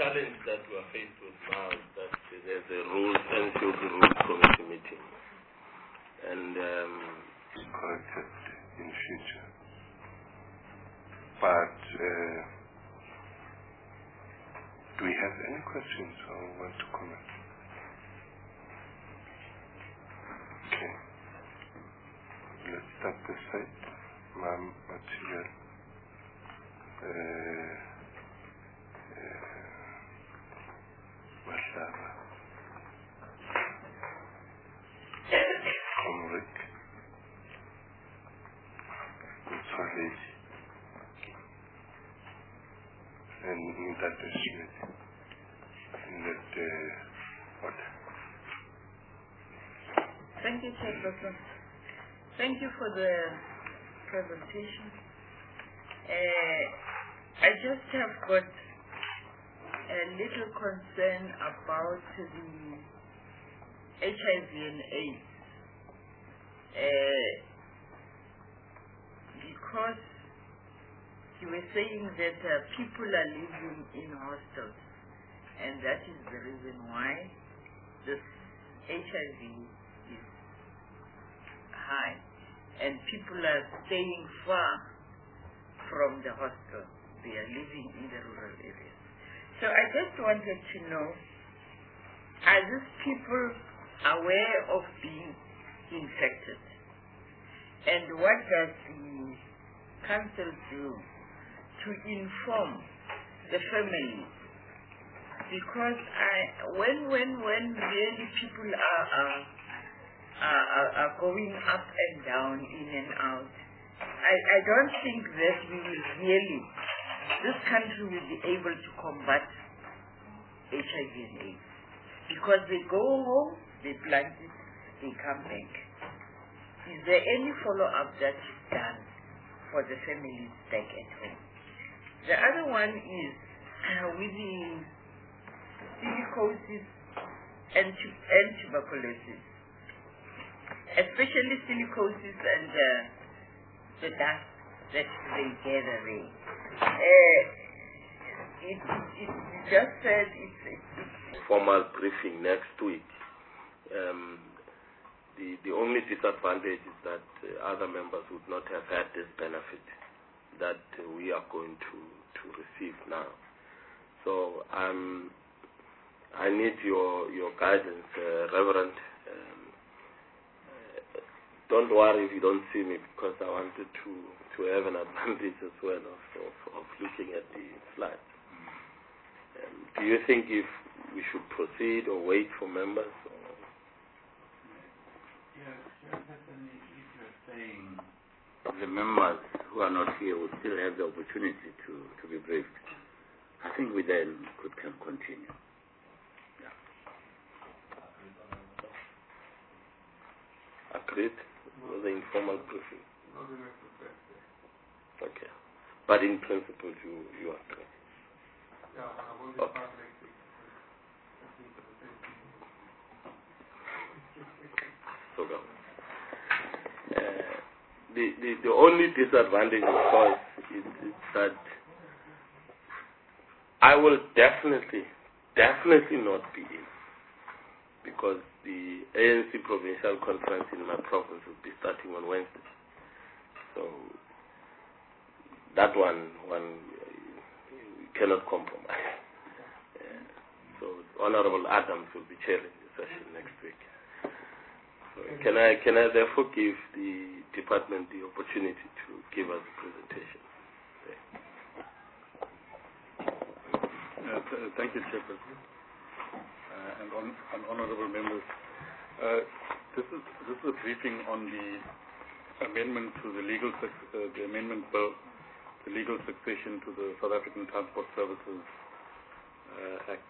challenge that we are faced with now is that there's a NCOB rules committee meeting, and corrected in future. But do we have any questions or want to comment? Okay. Let's start this side. Ma'am, material. Mahlaba. Comric. Mutsaledi. And that is Smith. In that order. Thank you, Chairperson. Thank you for the presentation. I just have got a little concern about the HIV and AIDS. Because you were saying that people are living in hostels, and that is the reason why this HIV is high, and people are staying far from the hostel. They are living in the rural areas. So I just wanted to know, are these people aware of being infected? And what does the council do to inform the families? Because when really people are going up and down, in and out, I don't think that we will really, this country will be able to combat HIV and AIDS. Because they go home, they plant it, they come back. Is there any follow-up that is done for the families back at home? The other one is with the silicosis and tuberculosis, especially silicosis and the dust that they gather there. It just said it's formal briefing next week. The only disadvantage is that other members would not have had this benefit that we are going to receive now. So I need your guidance, Reverend. Don't worry if you don't see me, because I wanted to have an advantage as well of looking at the slides. Do you think if we should proceed or wait for members? Yes, if you're saying the members who are not here will still have the opportunity to be briefed, I think we then can continue. Yeah. Agreed with the informal briefing? Okay. But in principle, you agree? Okay. So go. The only disadvantage, of course, is that I will definitely not be in, because the ANC provincial conference in my province will be starting on Wednesday. So that one we cannot compromise. So Honorable Adams will be chairing the session next week. So can I therefore give the department the opportunity to give us a presentation? Thank you, Chairperson, and honourable members. This is a briefing on the amendment to the the amendment bill, the legal succession to the South African Transport Services Act.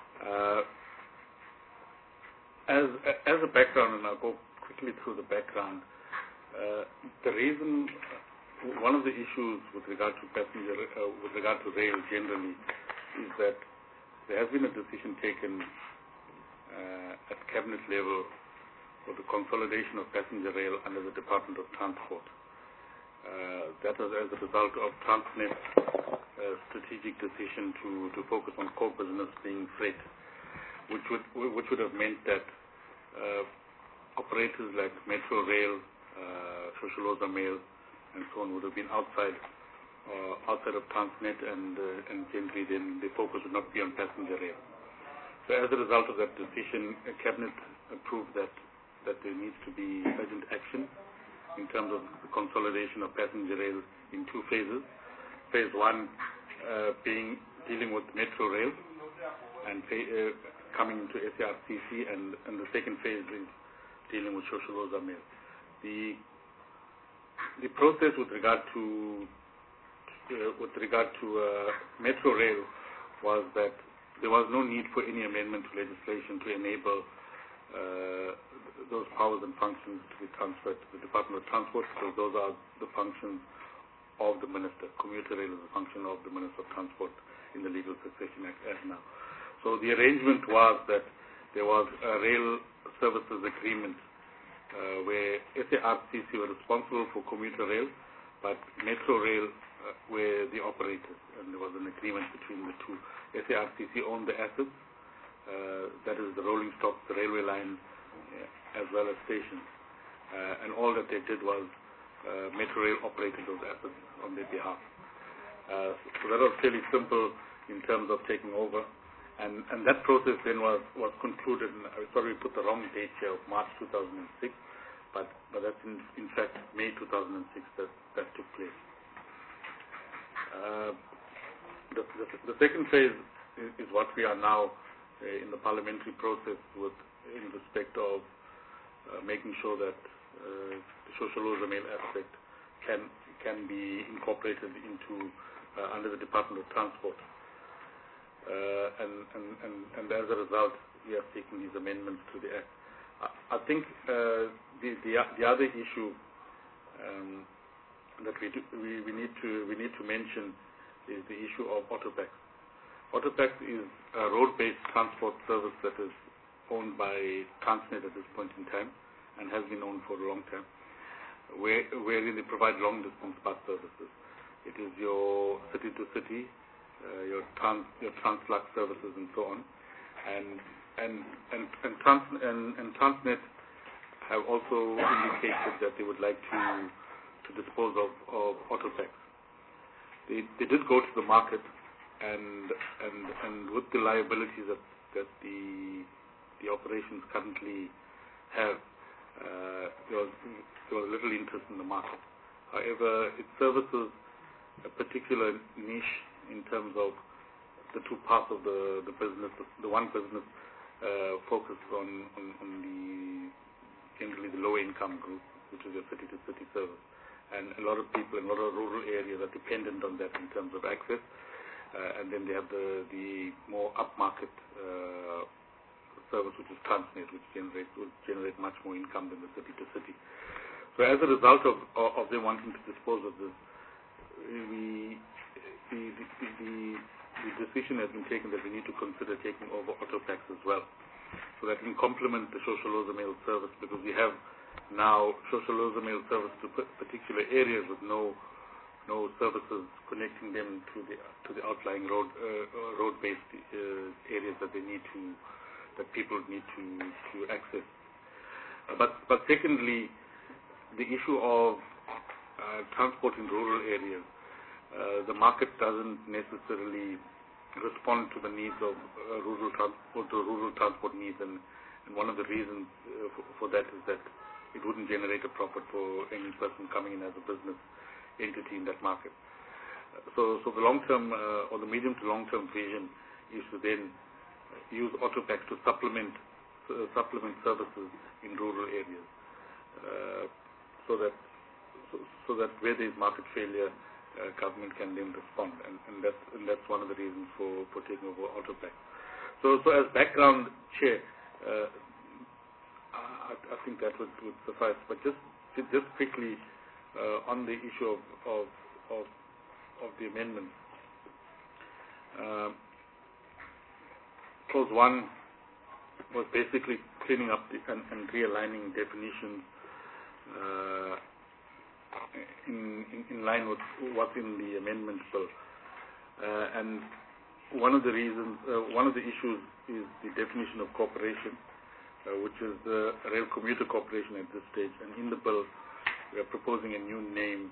As a background, and I'll go quickly through the background. The reason, one of the issues with regard to with regard to rail generally, is that there has been a decision taken at cabinet level for the consolidation of passenger rail under the Department of Transport. That was as a result of Transnet strategic decision to focus on core business being freight, which would have meant that operators like Metro Rail, Shosholoza Mail, and so on would have been outside of Transnet, and generally then the focus would not be on passenger rail. So as a result of that decision, Cabinet approved that there needs to be urgent action in terms of the consolidation of passenger rail in two phases. Phase one being dealing with Metro Rail and coming into SARCC, and the second phase is dealing with Shosholoza Mail. The process with regard to Metro Rail was that there was no need for any amendment to legislation to enable those powers and functions to be transferred to the Department of Transport, because those are the functions of the Minister. Commuter rail is a function of the Minister of Transport in the Legal Succession Act as now. So the arrangement was that there was a rail services agreement where SARCC were responsible for commuter rail, but Metro Rail were the operators, and there was an agreement between the two. SARCC owned the assets, that is the rolling stock, the railway lines, as well as stations, and all that they did was Metro Rail operated those assets on their behalf. So that was fairly simple in terms of taking over, and that process then was concluded. And I sorry we put the wrong date here of March 2006, but that's in fact May 2006 that took place. The second phase is what we are now in the parliamentary process with, in respect of making sure that the Shosholoza Mail aspect can be incorporated into under the Department of Transport, and as a result we are taking these amendments to the Act. I think the other issue that we need to mention is the issue of Autopax. Autopax is a road-based transport service that is owned by Transnet at this point in time, and has been owned for a long time, wherein they provide long-distance bus services. It is your city-to-city, your Transflux services, and so on. And Transnet have also indicated that they would like to dispose of Autopax. They did go to the market, and with the liabilities that the operations currently have, there was little interest in the market. However, it services a particular niche in terms of the two parts of the business. The one business focuses on generally the low income group, which is your city-to-city service. And a lot of people in a lot of rural areas are dependent on that in terms of access. And then they have the more upmarket service, which is Transnet, which would generate much more income than the city-to-city. So as a result of them wanting to dispose of this, the decision has been taken that we need to consider taking over Autopax as well, so that we can complement the Shosholoza Mail service, because we have now Shosholoza Mail service to particular areas with no services connecting them to the outlying road-based areas that people need to access. But secondly, the issue of transport in rural areas, the market doesn't necessarily respond to the needs of rural transport needs, and one of the reasons for that is that it wouldn't generate a profit for any person coming in as a business entity in that market. So the long-term or the medium to long-term vision is to then use Autopax to supplement services in rural areas, so that where there is market failure, government can then respond, and that's one of the reasons for taking over Autopax. So as background, Chair, I think that would suffice. But just quickly on the issue of the amendment. Clause 1 was basically cleaning up and realigning definitions in line with what's in the amendment bill. and one of the issues is the definition of corporation, which is the Rail Commuter Corporation at this stage. And in the bill, we are proposing a new name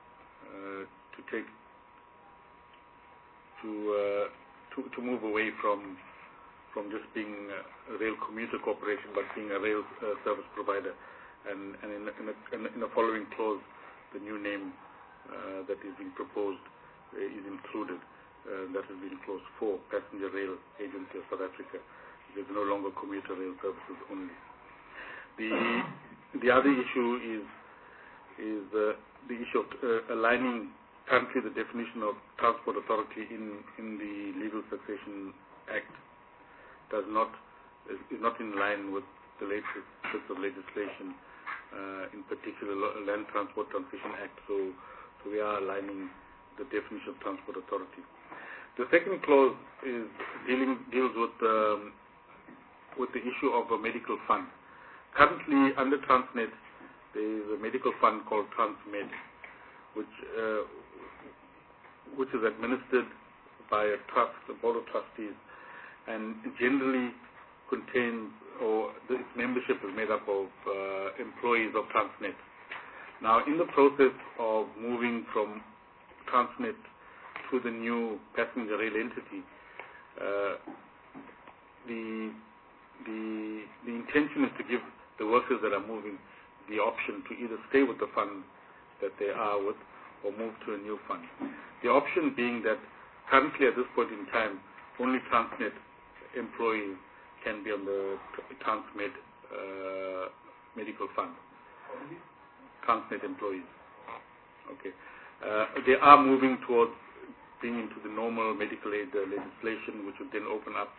to move away from just being a Rail Commuter Corporation, but being a rail service provider. And in the following clause, the new name that is being proposed is included. That has been clause 4, Passenger Rail Agency of South Africa. There's no longer commuter rail services only. The other issue is the issue of aligning currently the definition of transport authority in the Legal Succession Act is not in line with the latest bits of legislation, in particular Land Transport Transition Act. So we are aligning the definition of transport authority. The second clause deals with the issue of a medical fund. Currently, under Transnet, there is a medical fund called Transmed, which is administered by a trust, a board of trustees, and generally contains, or its membership is made up of employees of Transnet. Now, in the process of moving from Transnet to the new passenger rail entity, the intention is to give the workers that are moving the option to either stay with the fund that they are with or move to a new fund. The option being that currently at this point in time, only Transnet employees can be on the Transmed medical fund. Transnet employees. Okay. They are moving towards being into the normal medical aid legislation, which would then open up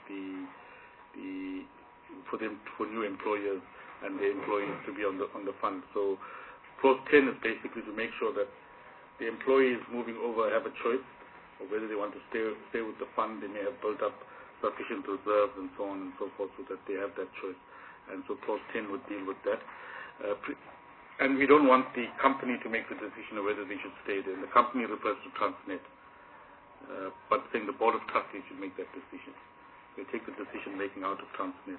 for new employers and the employees to be on the fund. So clause 10 is basically to make sure that the employees moving over have a choice of whether they want to stay with the fund. They may have built up sufficient reserves and so on and so forth, so that they have that choice. And so clause 10 would deal with that. And we don't want the company to make the decision of whether they should stay there. The company refers to Transnet, but saying the board of trustees should make that decision. They take the decision making out of Transnet.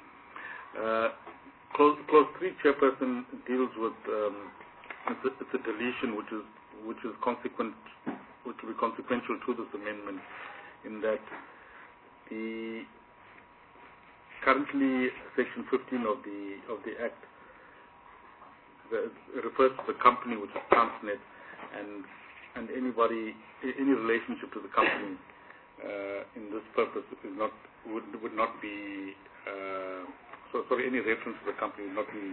Clause 3, Chairperson, deals with it's a deletion which will be consequential to this amendment, in that currently Section 15 of the Act refers to the company, which is Transnet, and any relationship to the company in this purpose would not be any reference to the company would not be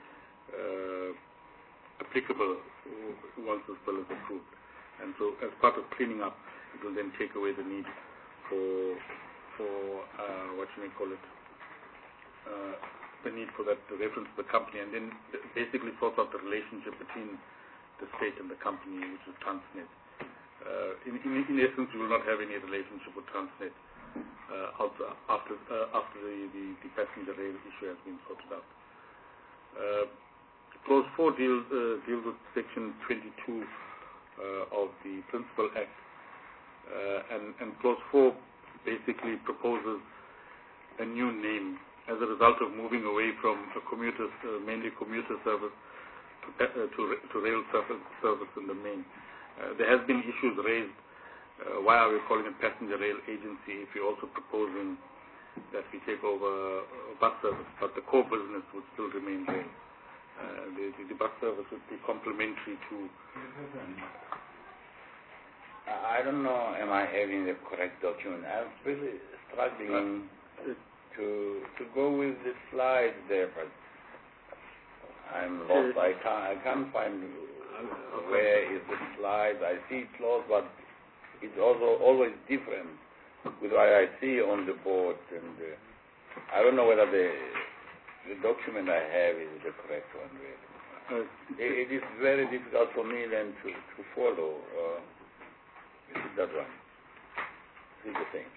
applicable once this bill is approved. And so, as part of cleaning up, it will then take away the need for what you may call it, the need for that reference to the company, and then basically sort out the relationship between the state and the company, which is Transnet. In essence, we will not have any relationship with Transnet after the passenger rail issue has been sorted out. Clause 4 deals with Section 22 of the Principal Act, and Clause 4 basically proposes a new name as a result of moving away from mainly commuter service to rail service in the main. There has been issues raised. Why are we calling it passenger rail agency if we're also proposing that we take over bus service, but the core business would still remain rail? The bus service would be complementary to. I don't know, am I having the correct document? I'm really struggling to go with the slides there, but I'm lost. I can't find where is the slide. I see it close, but it's also always different with what I see on the board, and I don't know whether the document I have is the correct one, really. It is very difficult for me then to follow. Is it that one? This is the thing.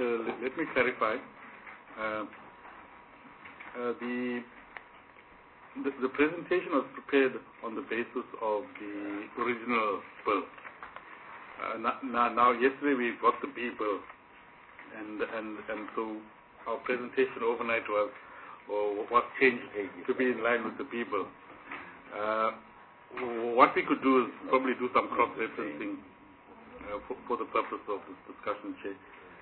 Let me clarify. the presentation was prepared on the basis of the original bill. Now, yesterday we got the B bill, and so our presentation overnight was changed to be in line with the B bill. What we could do is probably do some cross-referencing for the purpose of this discussion, Chair,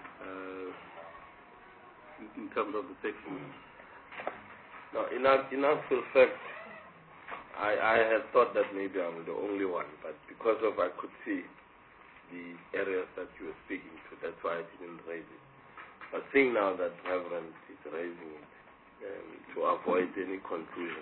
in terms of the sections. No, in actual fact, I had thought that maybe I'm the only one, but because of I could see the areas that you were speaking to, that's why I didn't raise it. But seeing now that Reverend is raising it to avoid any confusion.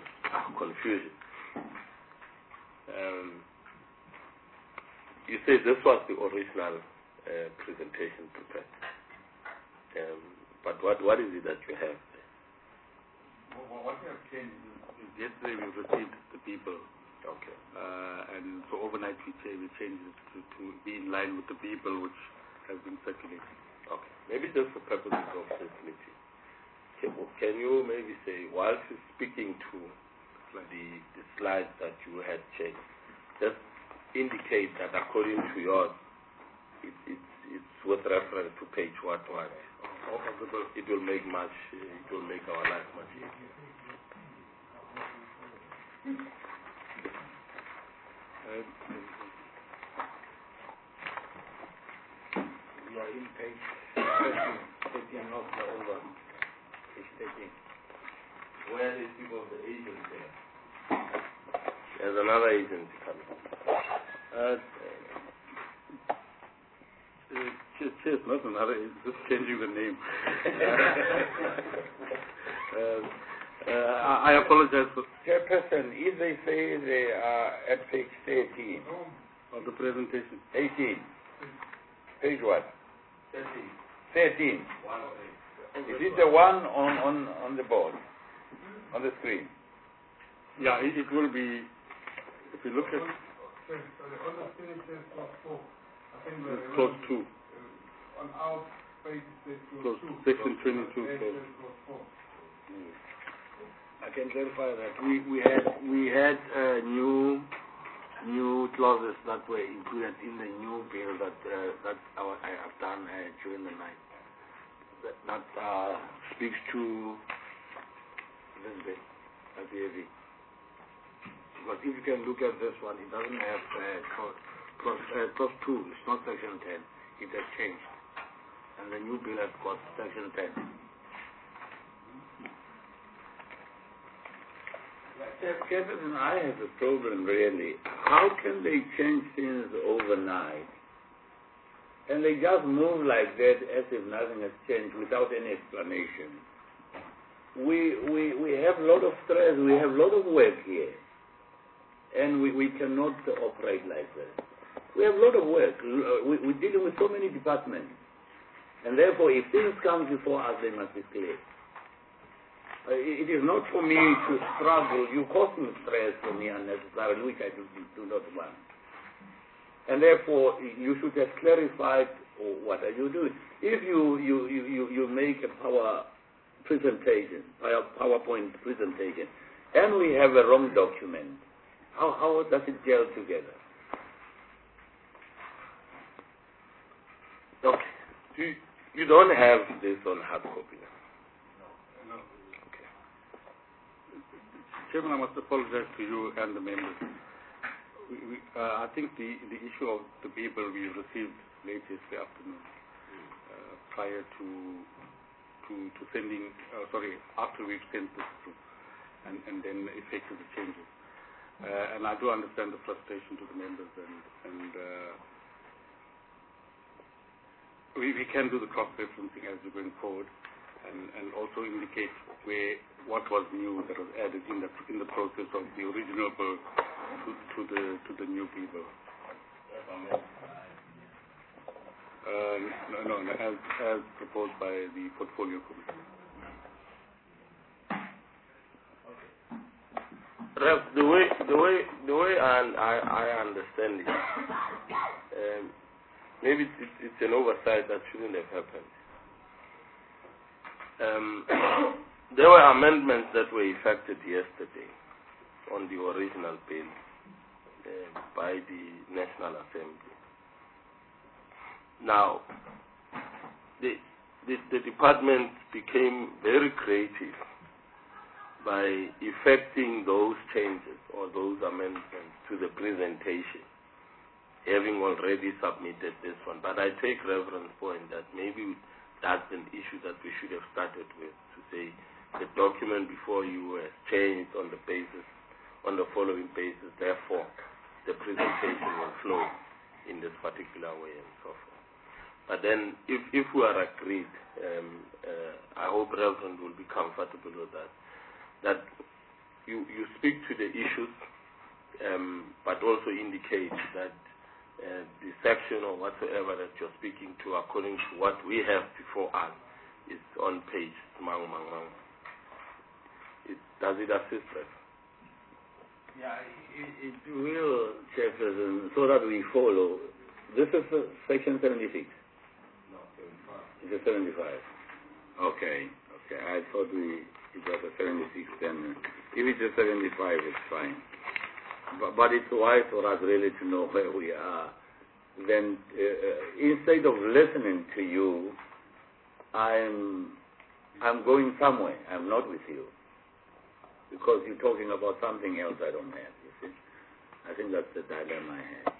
You say this was the original presentation prepared, but what is it that you have there? Well, what we have changed is yesterday we received the people. Okay. And so overnight we changed it to be in line with the people which has been circulated. Okay. Maybe just for purposes of simplicity, can you maybe say, whilst you're speaking to the slides that you had changed, just indicate that according to yours, it's with reference to page what? It will make our life much easier. We are in page 13 of the over. Page 13. Where are these people of the agency? There's another agency coming. Cheers, not another, just changing the name. I apologize for... Chairperson, if they say they are at page 13 of the presentation. 18. Page what? 13. Is it the one on the board? On the screen? Yeah, it will be, if you look at... On the screen it says clause 4. I think clause 2. On our page it says clause 2. Section 22. Clause 4. I can clarify that we had new clauses that were included in the new bill that I have done during the night. That speaks to the AV. Because if you can look at this one, it doesn't have clause 2. It's not section 10. It has changed, and the new bill has got section 10. Captain, I have a problem really. How can they change things overnight? And they just move like that as if nothing has changed without any explanation. We have a lot of stress, we have a lot of work here. And we cannot operate like that. We have a lot of work. We're dealing with so many departments. And therefore, if things come before us, they must be clear. It is not for me to struggle. You cause me stress for me unnecessarily, which I do not want. And therefore, you should have clarified what are you doing. If you make a PowerPoint presentation, and we have a wrong document, how does it gel together? Okay. You don't have this on hard copy now? No. Okay. Chairman, I must apologize to you and the members. I think the issue of the paper we received late yesterday afternoon, prior to sending, after we've sent this through, and then effected the changes. And I do understand the frustration to the members, and we can do the cross-referencing as we're going forward, and also indicate what was new that was added in the process of the original bill to the new bill. No, as proposed by the portfolio committee. Rev, the way I understand it, maybe it's an oversight that shouldn't have happened. There were amendments that were effected yesterday on the original bill by the National Assembly. Now, the department became very creative by effecting those changes or those amendments to the presentation, having already submitted this one. But I take reference point that maybe that's an issue that we should have started with, to say the document before you has changed on the following basis, therefore the presentation will flow in this particular way and so forth. But then if we are agreed, I hope Reverend will be comfortable with that you speak to the issues, but also indicate that the section or whatsoever that you're speaking to, according to what we have before us, is on page mang. Does it assist us? Yeah, it will, Chairperson, so that we follow. This is section 76. No, 75. It's a 75. Okay. I thought it was a 76 then. If it's a 75, it's fine. But it's wise for us really to know where we are. Then instead of listening to you, I'm going somewhere. I'm not with you. Because you're talking about something else I don't have, you see. I think that's the dilemma I have.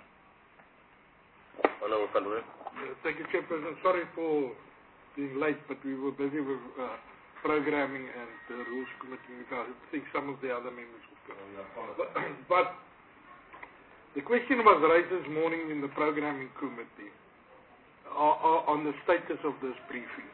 Thank you, Chairperson. Sorry for being late, but we were busy with programming and the Rules Committee. I think some of the other members will go. But the question was raised this morning in the Programming Committee on the status of this briefing.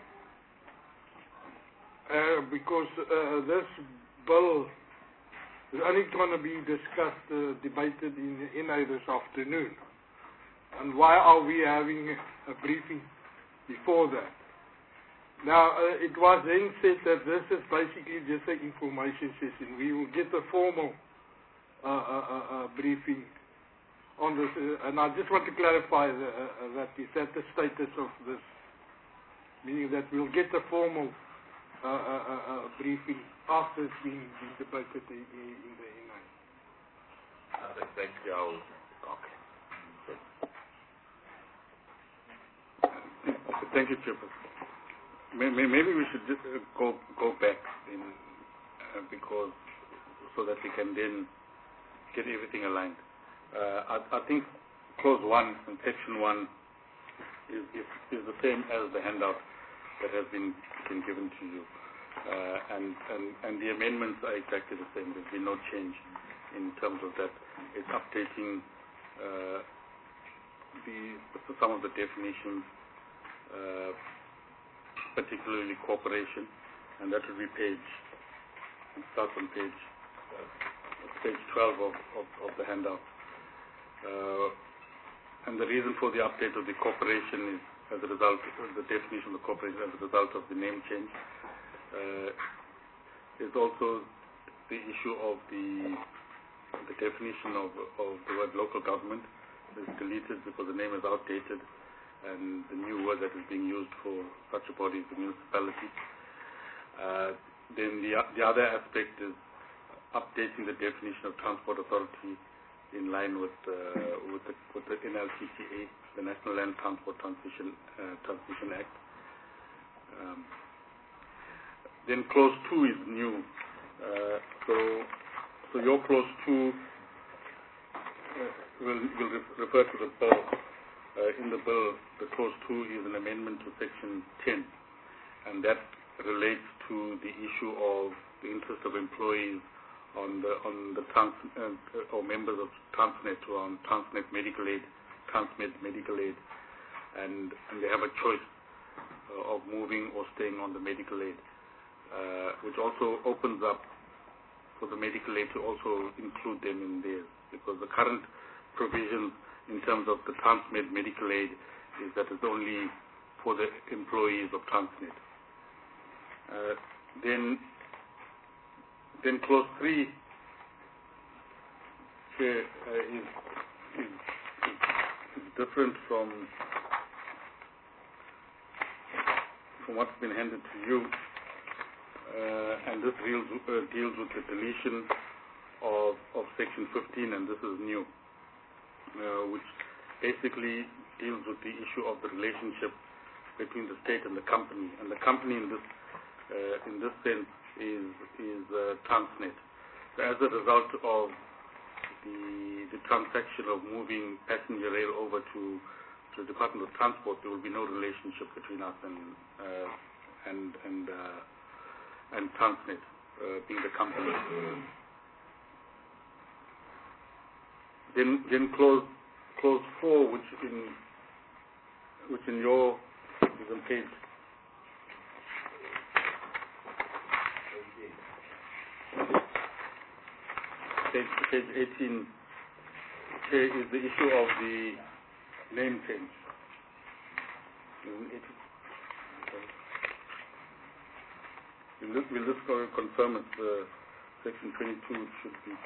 Because this bill is only going to be discussed, debated in NA this afternoon. And why are we having a briefing before that? Now, it was then said that this is basically just an information session. We will get a formal briefing on this. And I just want to clarify that is that the status of this, meaning that we'll get a formal briefing after it's been debated in the NA. That's exactly how. Okay. Thank you, Chairperson. Maybe we should just go back in because so that we can then get everything aligned. I think clause 1 and section 1 is the same as the handout that has been given to you, and the amendments are exactly the same. There's been no change in terms of that. It's updating some of the definitions, particularly cooperation, and that will be starts on page 12 of the handout. And the reason for the update of the cooperation is as a result of the definition of the cooperation as a result of the name change. There's also the issue of the definition of the word local government is deleted because the name is outdated, and the new word that is being used for such a body is the municipality. Then the other aspect is updating the definition of transport authority in line with the NLTTA, the National Land Transport Transmission Act. Then clause 2 is new. So your clause 2 will refer to the bill. In the bill, the clause 2 is an amendment to section 10, and that relates to the issue of the interest of employees on the or members of Transnet who are on Transnet medical aid, Transmed medical aid, and they have a choice of moving or staying on the medical aid, which also opens up for the medical aid to also include them in theirs, because the current provision in terms of the Transmed medical aid is that it's only for the employees of Transnet. Then clause 3 is different from what's been handed to you, and this deals with the deletion of Section 15, and this is new, which basically deals with the issue of the relationship between the state and the company. And the company in this sense is Transnet. So as a result of the transaction of moving passenger rail over to the Department of Transport, there will be no relationship between us and Transnet being the company. Then clause 4, which in your is on page 18, here is the issue of the name change. We'll just confirm it. Section 22 should be.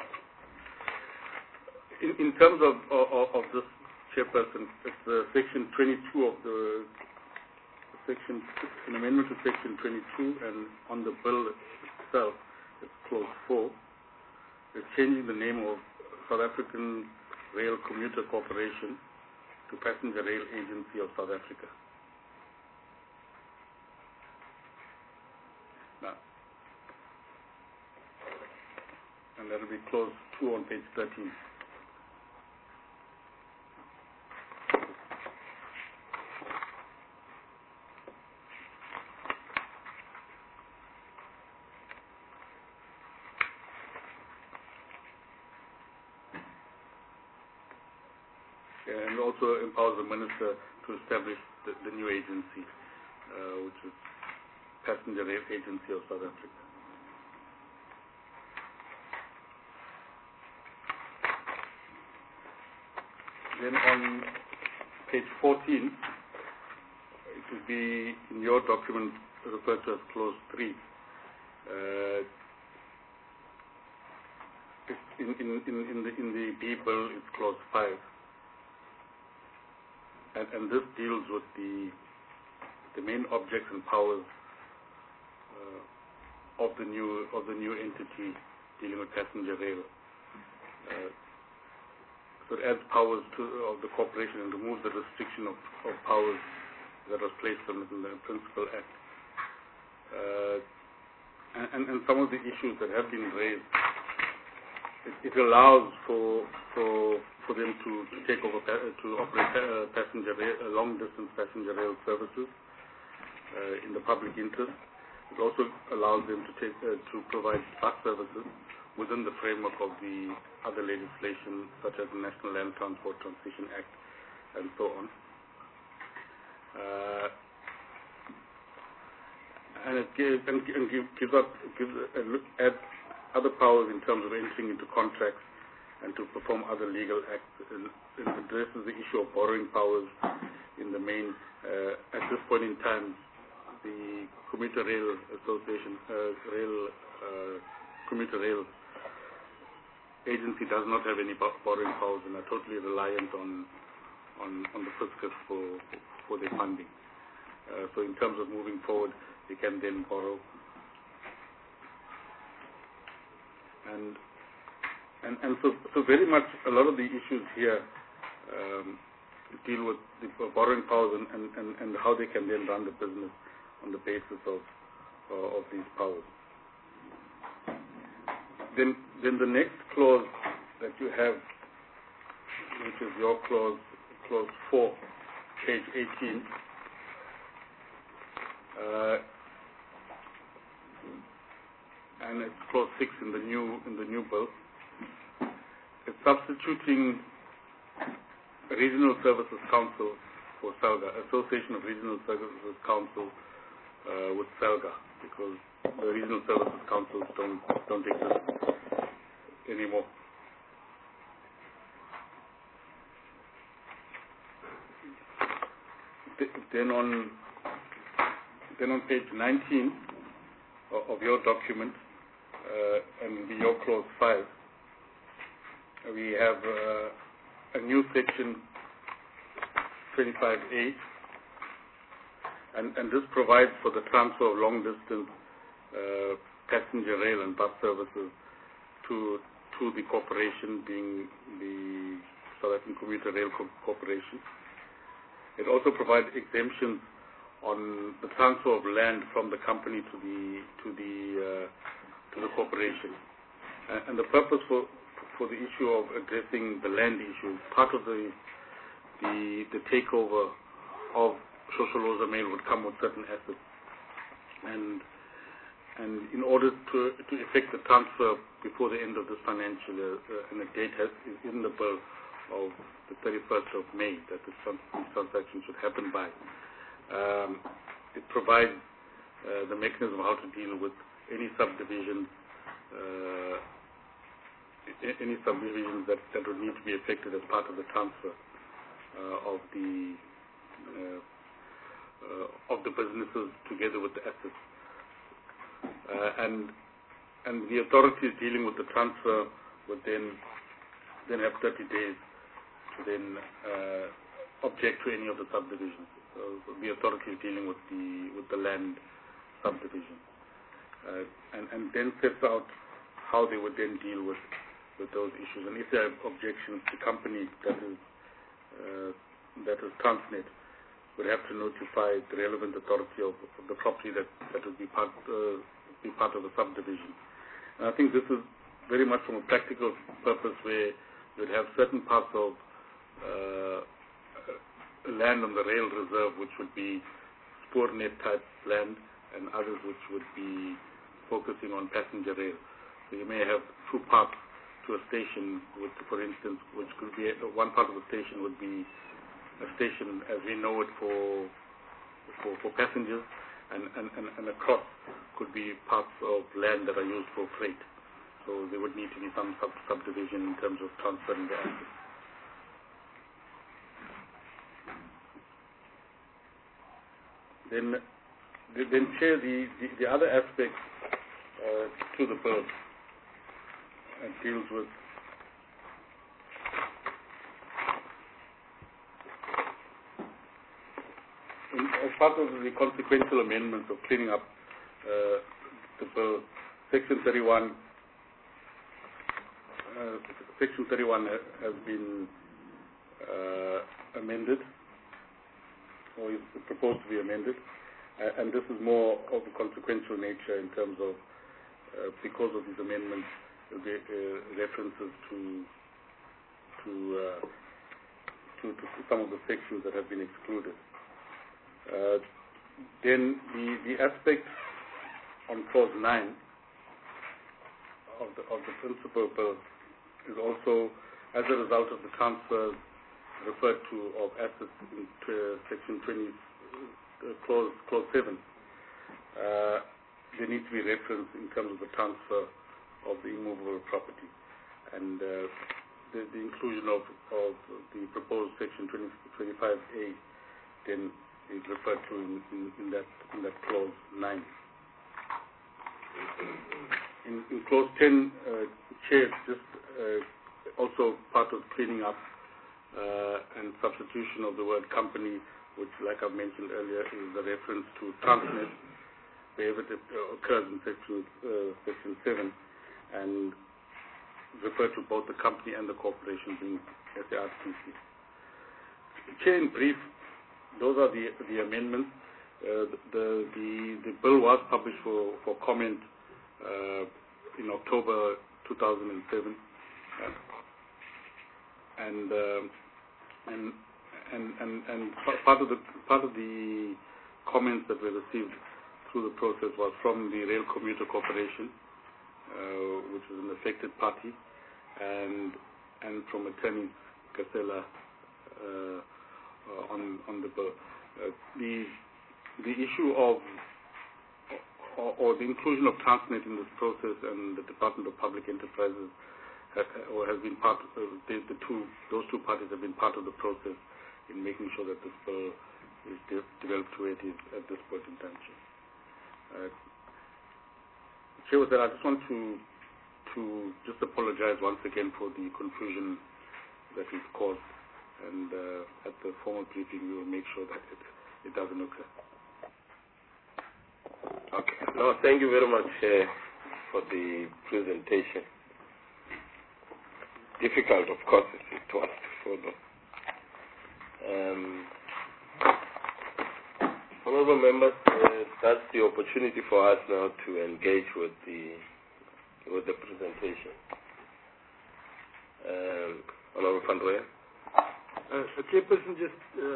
In terms of this chairperson, it's Section 22 of the section, an amendment to Section 22, and on the bill itself, it's clause 4. It's changing the name of South African Rail Commuter Corporation to Passenger Rail Agency of South Africa. Now, and that will be clause 2 on page 13. And also empowers the minister to establish the new agency, which is Passenger Rail Agency of South Africa. Then on page 14, it will be in your document referred to as clause 3. In the B bill, it's clause 5. And this deals with the main objects and powers of the new entity dealing with passenger rail. So it adds powers of the corporation and removes the restriction of powers that was placed on it in the Principal Act. And some of the issues that have been raised, it allows for them to take over, to operate passenger rail, long-distance passenger rail services in the public interest. It also allows them to provide bus services within the framework of the other legislation, such as the National Land Transport Transition Act, and so on. And it adds other powers in terms of entering into contracts and to perform other legal acts. It addresses the issue of borrowing powers in the main. At this point in time, the Commuter Rail Association, Commuter Rail Agency does not have any borrowing powers and are totally reliant on the fiscus for their funding. So in terms of moving forward, they can then borrow. And so very much a lot of the issues here deal with the borrowing powers and how they can then run the business on the basis of these powers. Then the next clause that you have, which is your clause 4, page 18. And it's clause 6 in the new bill. It's substituting Regional Services Council for SALGA, Association of Regional Services Council with SALGA, because the Regional Services Councils don't exist anymore. Then on page 19 of your document, and your clause 5, we have a new section 25A, and this provides for the transfer of long-distance passenger rail and bus services to to the corporation, being the South African Commuter Rail Corporation. It also provides exemptions on the transfer of land from the company to the corporation. And the purpose for the issue of addressing the land issue, part of the takeover of Shosholoza Mail would come with certain assets, and in order to effect the transfer before the end of this financial year, and the date is in the bill of the 31st of May that this transaction should happen by. It provides the mechanism how to deal with any subdivisions that would need to be effected as part of the transfer of the businesses together with the assets. And the authorities dealing with the transfer would then have 30 days to then object to any of the subdivisions. So the authorities dealing with the land subdivision, and then sets out how they would then deal with those issues. And if there are objections, the company that is Transnet would have to notify the relevant authority of the property that would be part of the subdivision. And I think this is very much from a practical purpose, where you'd have certain parts of land on the rail reserve which would be Spoornet type land, and others which would be focusing on passenger rail. So you may have two parts to a station, which, for instance, which could be one part of the station would be a station as we know it for passengers, and across could be parts of land that are used for freight. So there would need to be some subdivision in terms of transferring the assets. Then Chair, the other aspect to the bill deals with as part of the consequential amendments of cleaning up the bill, Section 31 has been amended, or is proposed to be amended, and this is more of a consequential nature in terms of, because of these amendments, there will be references to some of the sections that have been excluded. Then the aspect on clause 9 of the principal bill is also as a result of the transfers referred to of assets in section 20, clause 7. There needs to be reference in terms of the transfer of the immovable property, and the inclusion of the proposed section 25A then is referred to in that clause 9. In clause 10, Chair, just also part of cleaning up and substitution of the word company, which, like I mentioned earlier, is a reference to Transnet, wherever it occurs in section 7, and refer to both the company and the corporation being SARTC. Chair, in brief, those are the amendments. The bill was published for comment in October 2007, and part of the comments that were received through the process was from the Rail Commuter Corporation, which is an affected party, and from Attorney Casella on the bill. The issue of or the inclusion of Transnet in this process and the Department of Public Enterprises has been part of those two parties have been part of the process in making sure that this bill is developed to where it is at this point in time. Chair, with that, I just want to just apologize once again for the confusion that we've caused, and at the formal briefing we will make sure that it doesn't occur. Okay. No, thank you very much for the presentation. difficult, of course, as it was to follow. Honorable members, that's the opportunity for us now to engage with the presentation. Honorable Van Rooyen. Chairperson, just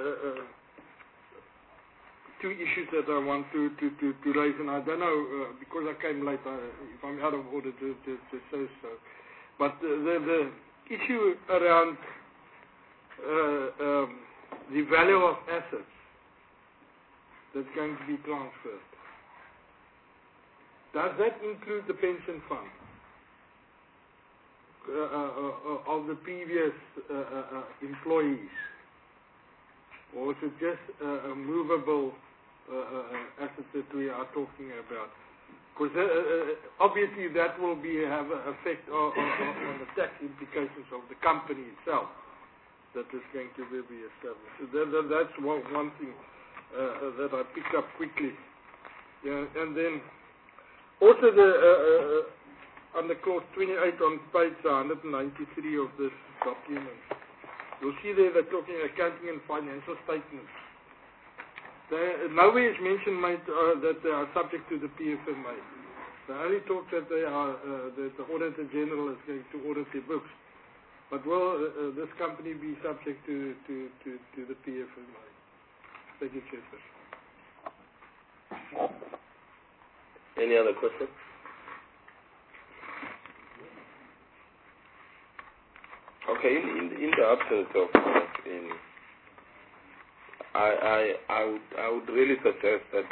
two issues that I want to raise, and I don't know, because I came late, if I'm out of order to say so. But the issue around the value of assets that's going to be transferred, does that include the pension fund of the previous employees, or is it just a movable assets that we are talking about? Because obviously that will have an effect on the tax implications of the company itself that is going to be established. So that's one thing that I picked up quickly. Yeah, and then also under clause 28 on page 193 of this document, you'll see there they're talking accounting and financial statements. Nowhere is mention made that they are subject to the PFMA. They only talk that they are that the Auditor General is going to audit their books. But will this company be subject to the PFMA? Thank you, Chairperson. Any other questions? Okay, in the absence of I would really suggest that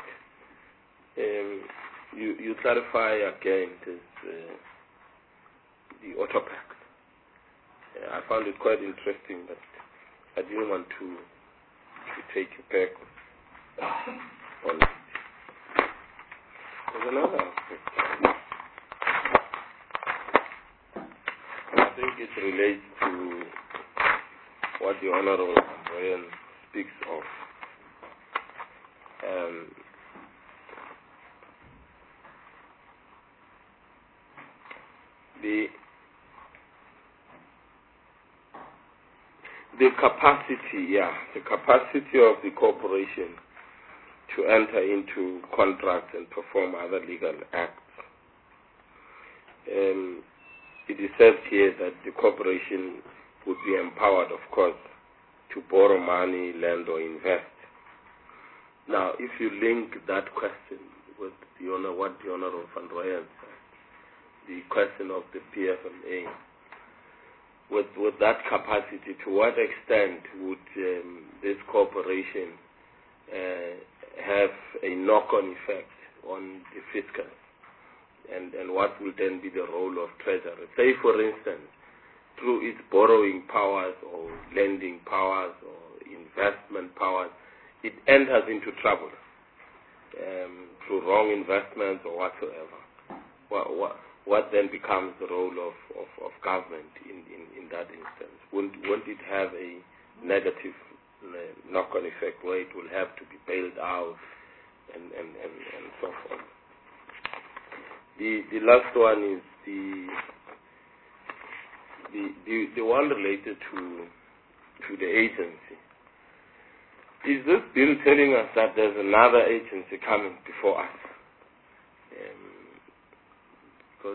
you clarify again the Auto Pact. I found it quite interesting, but I didn't want to take you back on it. There's another aspect. I think it relates to what the Honorable Ryan speaks of. The capacity of the corporation to enter into contracts and perform other legal acts. It is said here that the corporation would be empowered, of course, to borrow money, lend, or invest. Now, if you link that question with what the Honorable Van Rooyen said, the question of the PFMA, with that capacity, to what extent would this corporation have a knock-on effect on the fiscal, and what will then be the role of Treasury? Say, for instance, through its borrowing powers or lending powers or investment powers, it enters into trouble through wrong investments or whatsoever. What then becomes the role of government in that instance? Won't it have a negative knock-on effect where it will have to be bailed out and so forth? The last one is the one related to the agency. Is this bill telling us that there's another agency coming before us? Because,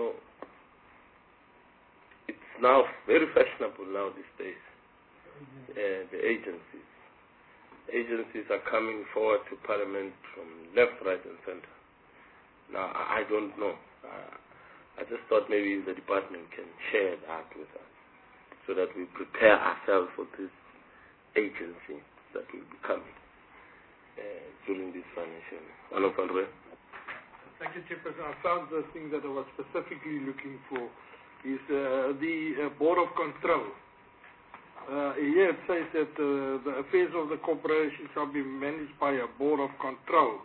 it's now very fashionable now these days, the agencies. Agencies are coming forward to Parliament from left, right, and center. Now, I don't know. I just thought maybe the department can share that with us so that we prepare ourselves for this agency that will be coming during this financial year. Thank you, Chairperson. I found the thing that I was specifically looking for is the Board of Control. Here it says that the affairs of the corporation shall be managed by a Board of Control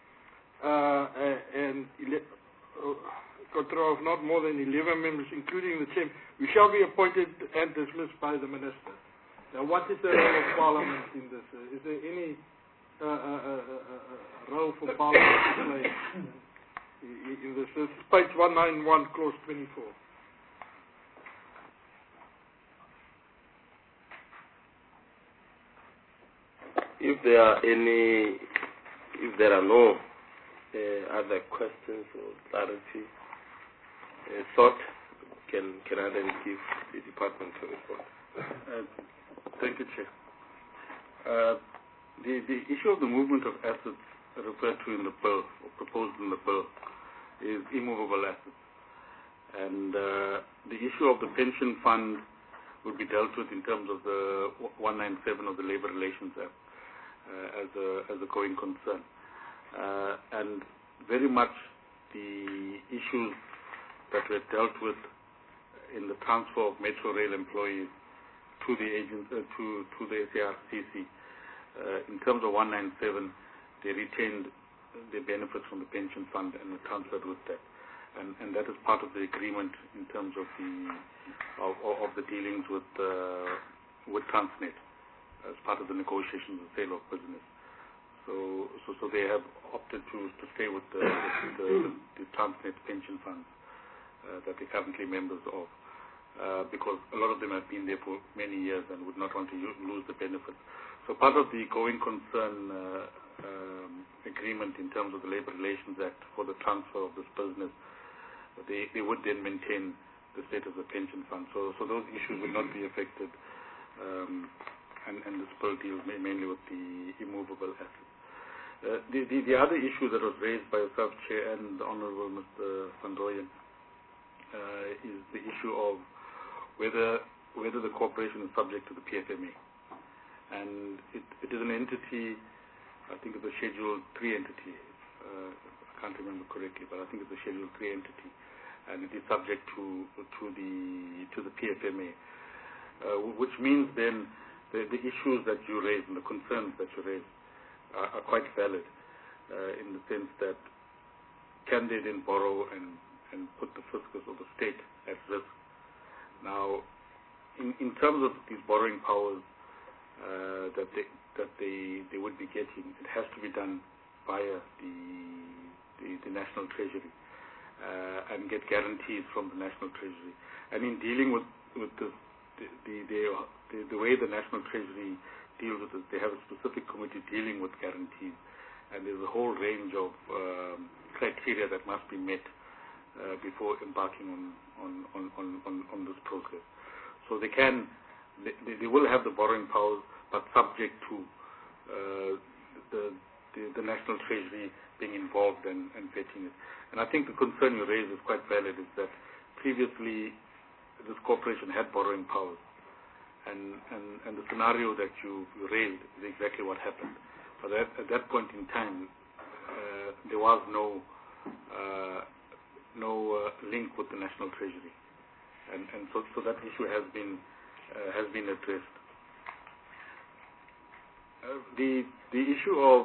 and control of not more than 11 members, including the chairman, who shall be appointed and dismissed by the Minister. Now, what is the role of Parliament in this? Is there any role for Parliament to play in this? This is page 191, clause 24. If there are no other questions or clarity sought, can I then give the department to report? Thank you, Chair. The issue of the movement of assets referred to in the bill, or proposed in the bill, is immovable assets. And the issue of the pension fund would be dealt with in terms of the 197 of the Labour Relations Act as a going concern. And very much the issues that were dealt with in the transfer of Metro Rail employees to the to the SARCC. In terms of 197, they retained the benefits from the pension fund and were transferred with that. And that is part of the agreement in terms of the dealings with Transnet as part of the negotiations of sale of business. So they have opted to stay with the Transnet pension funds that they're currently members of, because a lot of them have been there for many years and would not want to lose the benefits. So part of the going concern agreement in terms of the Labour Relations Act for the transfer of this business, they would then maintain the status of the pension fund. So those issues would not be affected, and this bill deals mainly with the immovable assets. The other issue that was raised by yourself, Chair, and the Honourable Mr. Van Rooyen, is the issue of whether the corporation is subject to the PFMA. And it is an entity, I think it's a Schedule 3 entity, I can't remember correctly, but I think it's a Schedule 3 entity, and it is subject to the PFMA, which means then the issues that you raised and the concerns that you raised are quite valid, in the sense that can they then borrow and put the fiscus or the state at risk? Now, in terms of these borrowing powers that they would be getting, it has to be done via the National Treasury and get guarantees from the National Treasury. And in dealing with this, the way the National Treasury deals with it, they have a specific committee dealing with guarantees, and there's a whole range of criteria that must be met before embarking on this process. So they will have the borrowing powers, but subject to the National Treasury being involved and vetting it. And I think the concern you raise is quite valid, is that previously this corporation had borrowing powers, and the scenario that you raised is exactly what happened. But at that point in time, there was no link with the National Treasury, and so that issue has been addressed. The issue of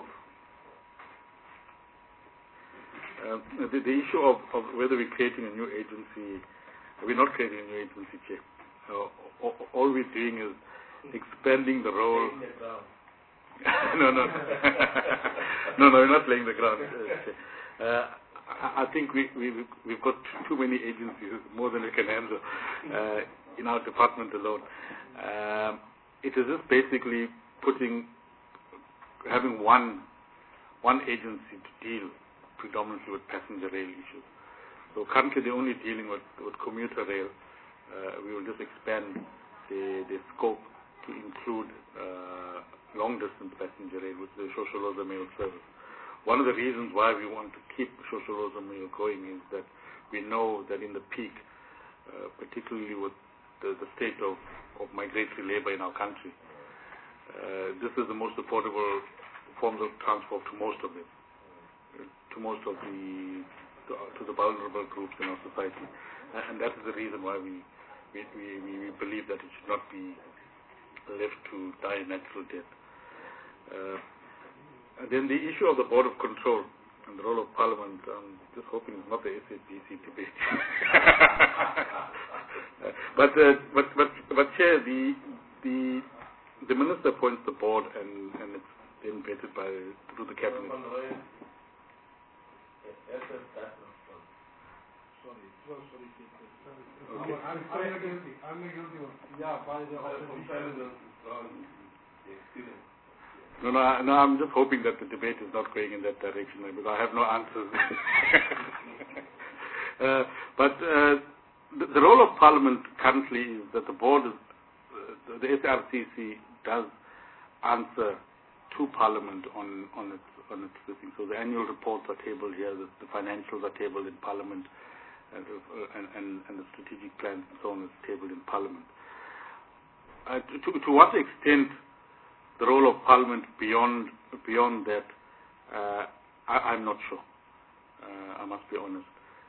whether we're creating a new agency, we're not creating a new agency, Chair. All we're doing is expanding the role. No, we're not laying the ground. I think we've got too many agencies, more than we can handle in our department alone. It is just basically having one agency to deal predominantly with passenger rail issues. So currently they're only dealing with commuter rail. We will just expand the scope to include long-distance passenger rail with the Shosholoza Mail service. One of the reasons why we want to keep Shosholoza Mail going is that we know that in the peak, particularly with the state of migratory labor in our country, this is the most affordable forms of transport to most of them, to the vulnerable groups in our society, and that is the reason why we believe that it should not be left to die a natural death. And then the issue of the Board of Control and the role of Parliament, I'm just hoping it's not the SABC debate. But Chair, the Minister appoints the board, and it's then vetted through the Cabinet. Okay. I'm guilty. Yeah, by the opposition. No, I'm just hoping that the debate is not going in that direction because I have no answers. But the role of Parliament currently is that the board, the SRCC does answer to Parliament on its listing. So the annual reports are tabled here, the financials are tabled in Parliament, and the strategic plans and so on is tabled in Parliament. To what extent the role of Parliament beyond that, I'm not sure. I must be honest.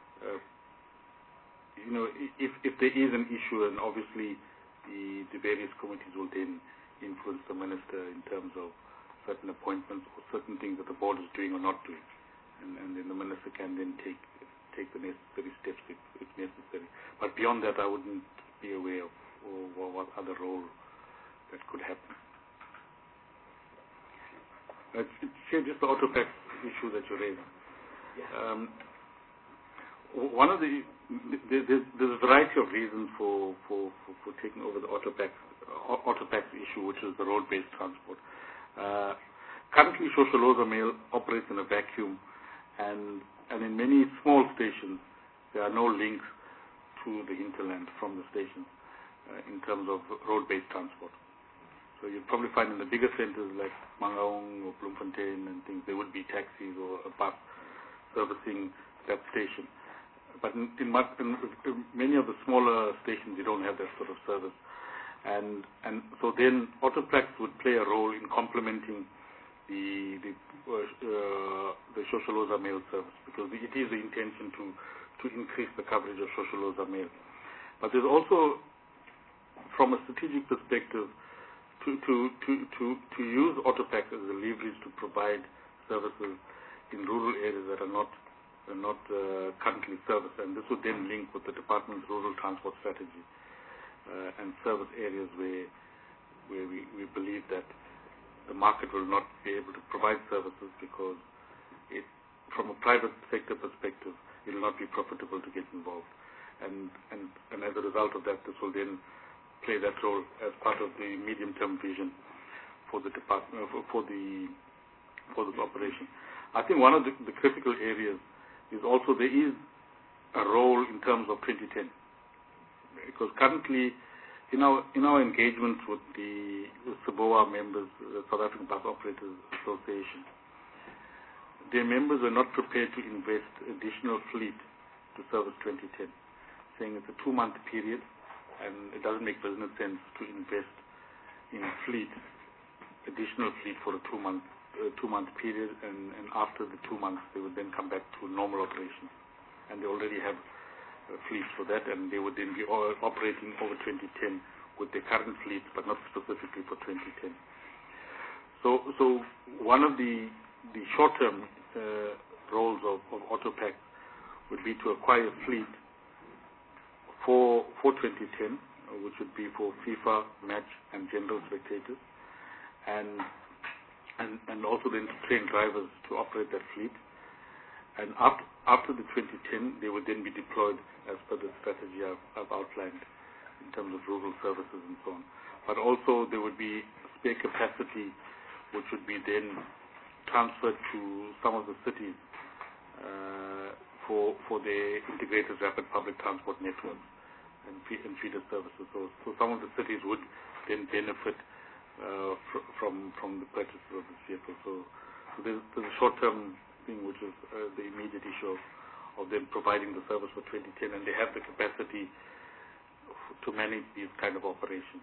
If there is an issue, and obviously the various committees will then influence the minister in terms of certain appointments or certain things that the board is doing or not doing, and then the minister can then take the necessary steps if necessary. But beyond that, I wouldn't be aware of what other role that could happen. Just the auto pack issue that you raised. One of there's a variety of reasons for taking over the auto pack issue, which is the road-based transport. Currently, Shosholoza Mail operates in a vacuum, and in many small stations, there are no links to the hinterland from the stations in terms of road-based transport. So you'll probably find in the bigger centers like Mangaung or Bloemfontein and things, there would be taxis or a bus servicing that station. But in many of the smaller stations, you don't have that sort of service. And so then Autoplex would play a role in complementing the Shosholoza Mail service, because it is the intention to increase the coverage of Shosholoza Mail. But there's also, from a strategic perspective, to use Autopack as a leverage to provide services in rural areas that are not currently serviced, and this would then link with the department's rural transport strategy and service areas where we believe that the market will not be able to provide services because from a private sector perspective, it will not be profitable to get involved, and as a result of that, this will then play that role as part of the medium-term vision for the department, for this operation. I think one of the critical areas is also there is a role in terms of 2010, because currently in our engagements with the SABOA members, the South African Bus Operators Association, their members are not prepared to invest additional fleet to service 2010, saying it's a 2-month period and it doesn't make business sense to invest in additional fleet for a 2-month period, and after the 2 months they would then come back to normal operations, and they already have fleets for that, and they would then be operating over 2010 with their current fleets, but not specifically for 2010. So one of the short-term roles of Autopack would be to acquire fleet for 2010, which would be for FIFA, match, and general spectators, and also then to train drivers to operate that fleet. And after the 2010, they would then be deployed as per the strategy I've outlined in terms of rural services and so on. But also there would be spare capacity, which would be then transferred to some of the cities for their integrated rapid public transport networks and feeder services. So some of the cities would then benefit from the purchase of this vehicle. So there's a short-term thing, which is the immediate issue of them providing the service for 2010, and they have the capacity to manage these kind of operations.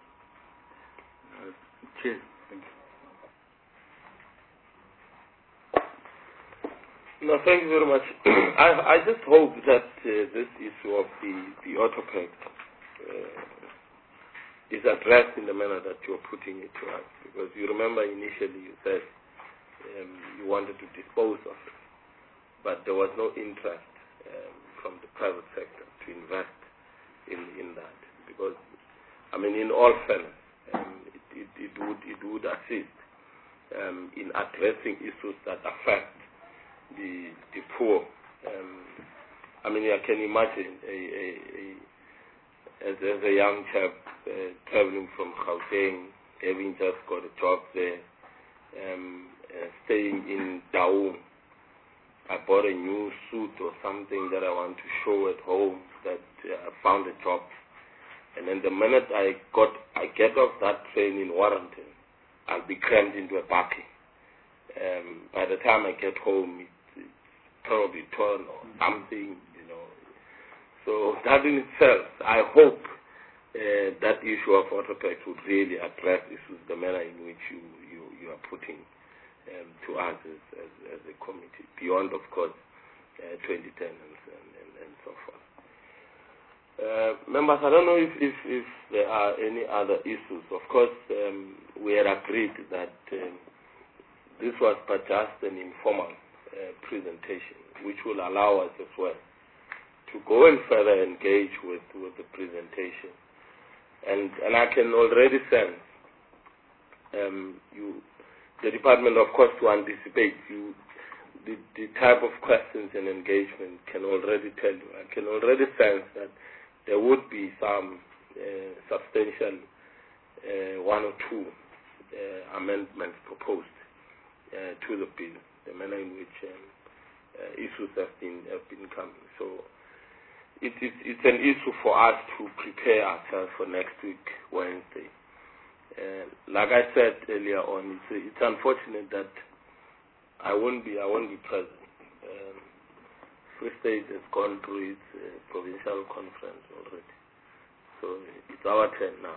Chair, thank you. No, thank you very much. I just hope that this issue of the Autopack is addressed in the manner that you're putting it to us, because you remember initially you said you wanted to dispose of it, but there was no interest from the private sector to invest in that, because, I mean, in all fairness, it would assist in addressing issues that affect the poor. I mean, I can imagine as a young chap traveling from Gauteng, having just got a job there, staying in Daum. I bought a new suit or something that I want to show at home, that I found a job. And then the minute I get off that train in Warrington, I'll be crammed into a bakkie. By the time I get home, it's probably torn or something, you know. So that in itself, I hope that issue of Autopax would really address issues, the manner in which you are putting to us as a committee, beyond, of course, 2010 and so forth. Members, I don't know if there are any other issues. Of course, we had agreed that this was but just an informal presentation, which will allow us as well to go and further engage with the presentation. And I can already sense the department, of course, to anticipate the type of questions and engagement can already tell you. I can already sense that there would be some substantial one or two amendments proposed to the bill, the manner in which issues have been coming. So it's an issue for us to prepare ourselves for next week, Wednesday. Like I said earlier on, it's unfortunate that I won't be present. Free State has gone through its provincial conference already, so it's our turn now.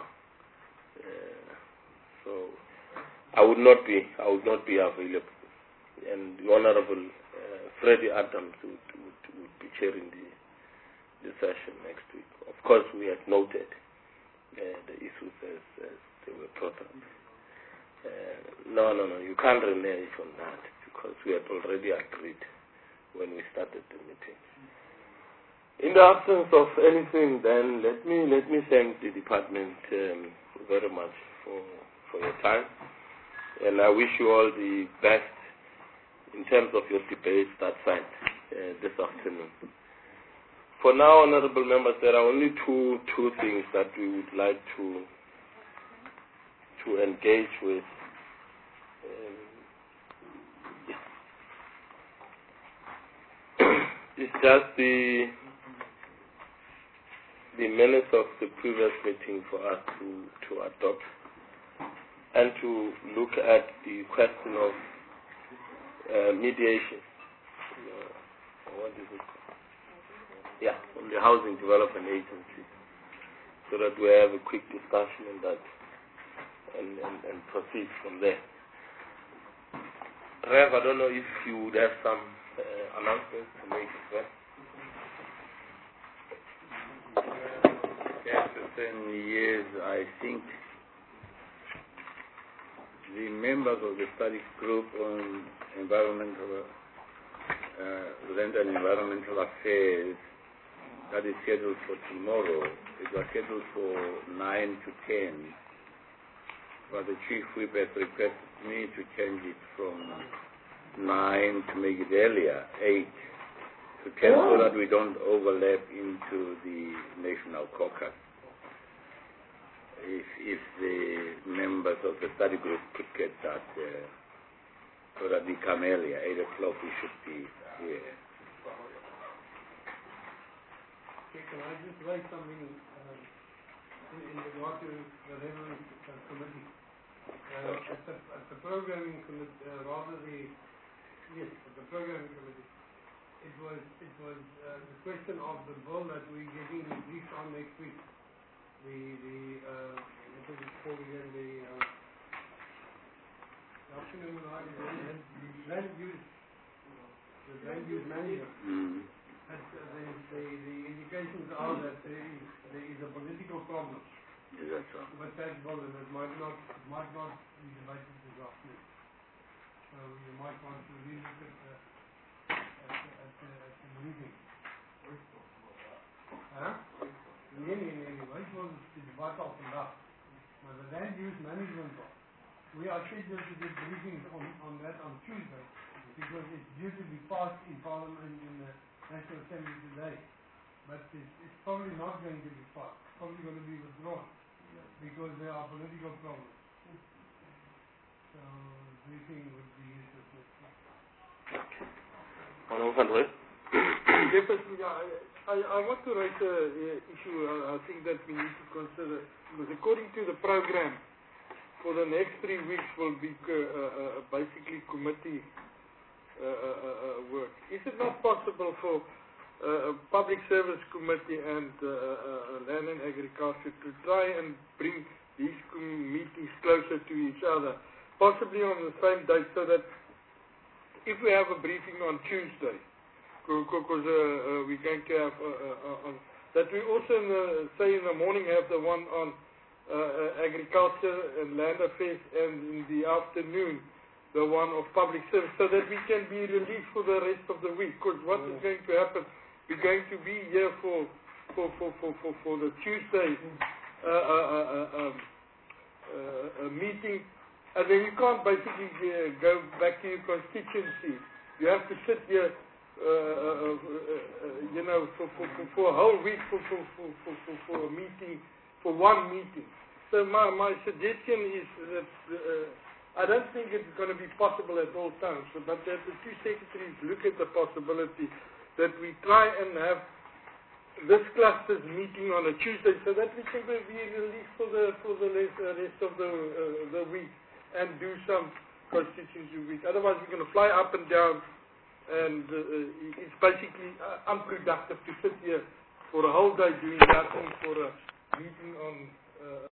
So I would not be available, and the Honourable Freddie Adams would be chairing the session next week. Of course, we have noted the issues as they were brought up. No, you can't renege on that, because we had already agreed when we started the meeting. In the absence of anything, then let me thank the department very much for your time, and I wish you all the best in terms of your debates that side this afternoon. For now, honourable members, there are only two things that we would like to engage with. It's just the minutes of the previous meeting for us to adopt, and to look at the question of mediation. What is it called? Yeah, on the Housing Development Agency, so that we have a quick discussion on that and proceed from there. Rev, I don't know if you would have some announcements to make as well. Yes, certain years, I think the members of the study group on environmental, land and environmental affairs that is scheduled for tomorrow, it was scheduled for 9 to 10, but the Chief Whip has requested me to change it from 9 to make it earlier, 8 to 10, so that we don't overlap into the National Caucus. If the members of the study group could get that, so that we come earlier, 8 o'clock we should be here. Can I just write something in regard to the Revenue Committee? At the Programming Committee, at the Programming Committee, it was the question of the bill that we're getting briefed on next week. The land use manager. The indications are that there is a political problem. Is that so? But that bill, it might not be debated this afternoon. So you might want to relook at the meeting. Nee, weet wel, het is wat al vandaag. Maar the land use management bill, we are scheduled to do briefings on that on Tuesday, because it's due to be passed in Parliament in the National Assembly today. But it's probably not going to be passed. It's probably going to be withdrawn, because there are political problems. So briefing would be useless next week. Jefferson, I want to raise an issue I think that we need to consider, because according to the program, for the next 3 weeks will be basically committee work. Is it not possible for Public Service Committee and Land and Agriculture to try and bring these meetings closer to each other, possibly on the same day, so that if we have a briefing on Tuesday, because we're going to have that we also say in the morning have the one on agriculture and land affairs, and in the afternoon the one of public service, so that we can be released for the rest of the week. Because what is going to happen, we're going to be here for the Tuesday meeting, and then you can't basically go back to your constituency. You have to sit here, for a whole week for a meeting, for one meeting. So my suggestion is that I don't think it's going to be possible at all times, but that the two secretaries look at the possibility that we try and have this cluster's meeting on a Tuesday, so that we can be released for the rest of the week and do some constituency week. Otherwise, we're going to fly up and down, and it's basically unproductive to sit here for a whole day doing nothing for a meeting on